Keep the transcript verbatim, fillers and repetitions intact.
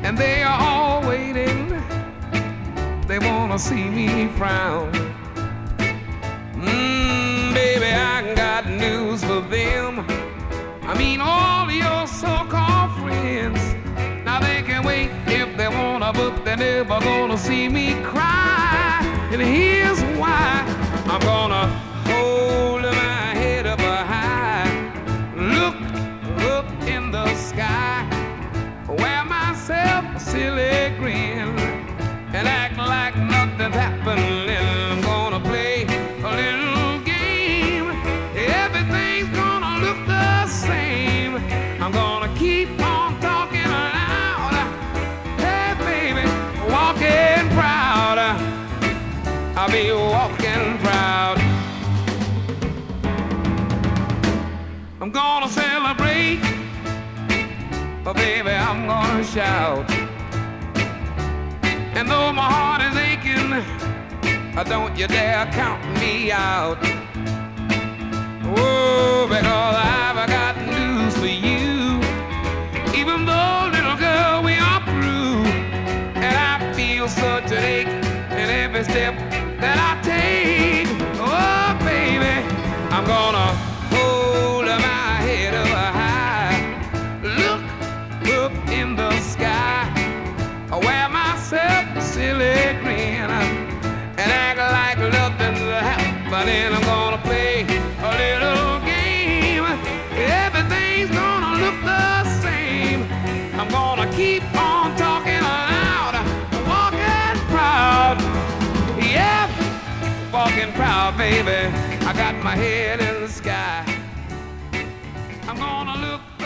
and they are all waiting. They wanna see me frown. Mmm, baby, I got news for them. I mean, all your so-called friends. Now they can wait if they wanna, but they're never gonna see me cry. And here's why. I'm gonna hold my head up high, look up in the sky, wear myself a silly grin, and act like nothing's happening. I'm gonna play a little game. Everything's gonna look the same. I'm gonna keep on talking loud. Hey, baby, walking proud. I'll be walking proud. I'm gonna celebrate, but baby, I'm gonna shout. And though my heart is aching, don't you dare count me out. Oh, because I've got news for you. Even though, little girl, we are through, and I feel such an ache in every step that I take. Oh, baby, I'm gonna hold my head up high, look up in the sky, wear myself a silly grin, and act like nothing's happening. I'm gonna play a little game. Everything's gonna look the same. I'm gonna keep on talking loud, walking proud. Yeah, walking proud, baby. I got my head in the sky. I'm gonna look